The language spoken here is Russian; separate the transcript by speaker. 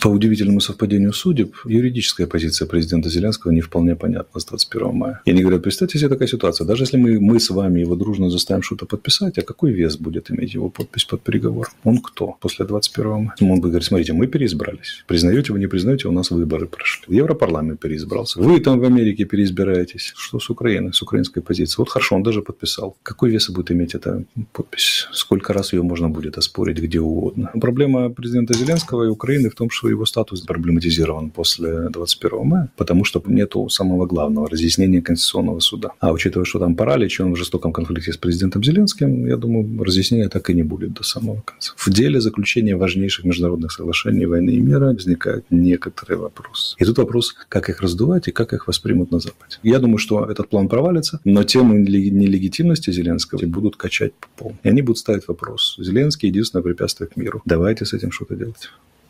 Speaker 1: По удивительному совпадению судеб, юридическая позиция президента Зеленского не вполне понятна с 21 мая. И они говорят, представьте себе такая ситуация. Даже если мы с вами его дружно заставим что-то подписать, а какой вес будет иметь его подпись под приговором? Он кто после 21 мая? Он будет говорить, смотрите, мы переизбрались. Признаете вы, не признаете, у нас выборы прошли. Европарламент переизбрался. Вы там в Америке переизбираетесь. Что с Украиной, с украинской позицией? Вот хорошо, он даже подписал. Какой вес будет иметь эта подпись? Сколько раз ее можно будет оспорить где угодно? Проблема президента Зеленского и Украины в том, что его статус проблематизирован после 21 мая, потому что нету самого главного разъяснения Конституционного суда. А учитывая, что там паралич, он в жестоком конфликте с президентом Зеленским, я думаю, разъяснения так и не будет до самого конца. В деле заключения важнейших международных соглашений войны и мира возникают некоторые вопросы. И тут вопрос, как их раздувать и как их воспримут на Западе. Я думаю, что этот план провалится, но темы нелегитимности Зеленского будут качать по полной. И они будут ставить вопрос. Зеленский – единственное препятствие к миру. Давайте с этим что-то делать.